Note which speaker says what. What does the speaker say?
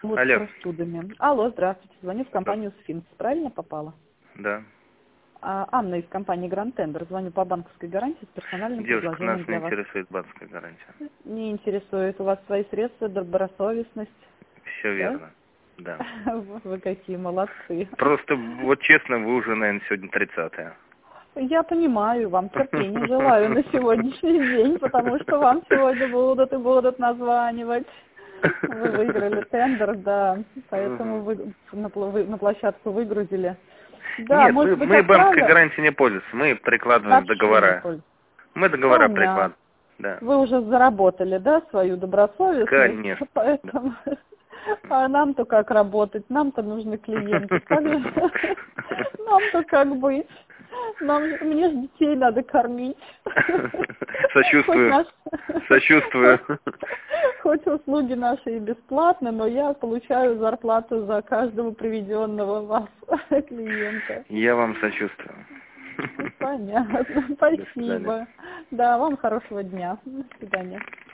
Speaker 1: Вот с
Speaker 2: Алло.
Speaker 1: простудами. Алло, здравствуйте. Звоню в компанию «Сфинкс». Правильно попала?
Speaker 2: Да.
Speaker 1: Анна из компании «Гранд Тендер». Звоню по банковской гарантии с персональным
Speaker 2: Девушка, нас
Speaker 1: предложением
Speaker 2: не
Speaker 1: для вас.
Speaker 2: интересует банковская гарантия.
Speaker 1: Не интересует у вас свои средства, добросовестность,
Speaker 2: Все
Speaker 1: да?
Speaker 2: верно. Да.
Speaker 1: Вы какие молодцы.
Speaker 2: Просто, вот честно, вы уже, наверное, сегодня 30-е.
Speaker 1: Я понимаю, вам терпения желаю на сегодняшний день, потому что вам сегодня будут и будут названивать. Вы выиграли тендер, да, поэтому вы на площадку выгрузили. Да,
Speaker 2: Нет,
Speaker 1: может быть,
Speaker 2: мы банковской
Speaker 1: отправлю?
Speaker 2: гарантией не пользуемся. Мы прикладываем
Speaker 1: Вообще не
Speaker 2: договора.
Speaker 1: пользуюсь.
Speaker 2: Мы договора
Speaker 1: Понятно.
Speaker 2: прикладываем. Да.
Speaker 1: Вы уже заработали, да, свою добросовестность,
Speaker 2: Конечно. Да.
Speaker 1: поэтому... А нам-то как работать? Нам-то нужны клиенты. Как же? Нам-то как быть? Мне же детей надо кормить. Хоть
Speaker 2: Сочувствую. Сочувствую.
Speaker 1: хоть услуги наши и бесплатны, но я получаю зарплату за каждого приведенного вас клиента.
Speaker 2: Я вам сочувствую.
Speaker 1: Понятно.
Speaker 2: До свидания.
Speaker 1: Спасибо. Да, вам хорошего дня. До свидания.